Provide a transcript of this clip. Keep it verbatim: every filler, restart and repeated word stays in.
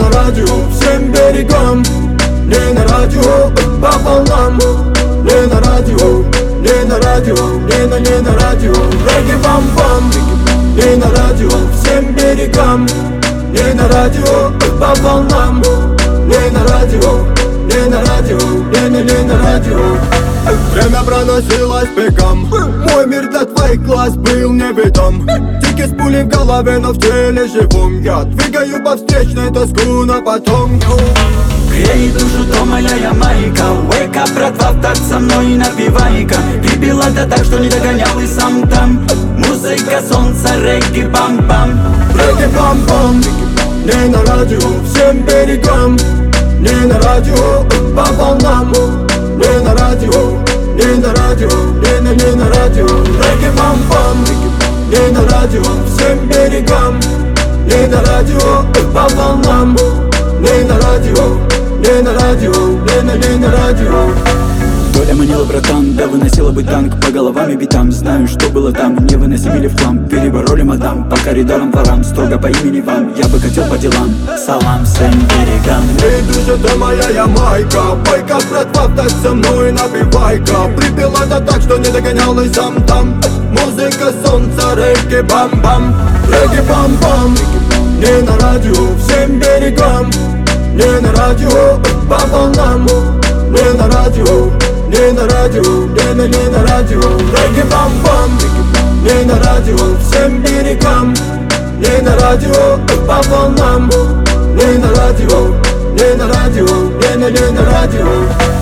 на радио, всем берегам. Не на радио, по волнам. Не на радио, не на радио, не на, не на радио. Регги-бам-бам. Не на радио, всем берегам. Не на радио, по волнам. Не на радио, не на радио, не на, не на радио. Время проносилось бегом. Мой мир для твоих глаз был неведом. Тики с пулей в голове, но в теле живом. Я двигаю по встречной тоску на потом. Грей душу, то моя Ямайка. Wake up, братва, так со мной напивай-ка. Прибила да так, что не догонял и сам там. Музыка, солнце, регги, бам-бам. Регги-бам-бам. Не на радио, всем берегам. Не на радио, по волнам. Не на радио, не на радио, не на, не на радио. Регги-бам-бам. Не на радио, всем берегам. Не на радио, по волнам. Не на радио, не на радио, не на, не на радио. Доля манила, братан, да выносила бы танк по головам и битам. Знаю, что было там, не выносили в хлам. Перебороли мадам по коридорам, дворам. Строго по имени вам, я бы хотел по делам. Салам всем берегам. Эй, душа, это моя Ямайка. Байка, братва, так со мной напивай-ка. Припила да так, что не догонял и сам там. Музыка, солнце, регги, бам-бам. Регги-бам-бам. Не на радио, всем берегам. Не на радио, по волнам. Не на радио, не на радио, не на, не на радио. Регги-бам-бам. Не на радио, всем берегам. Не на радио, по волнам. Не на радио, не на радио, не на, не на радио.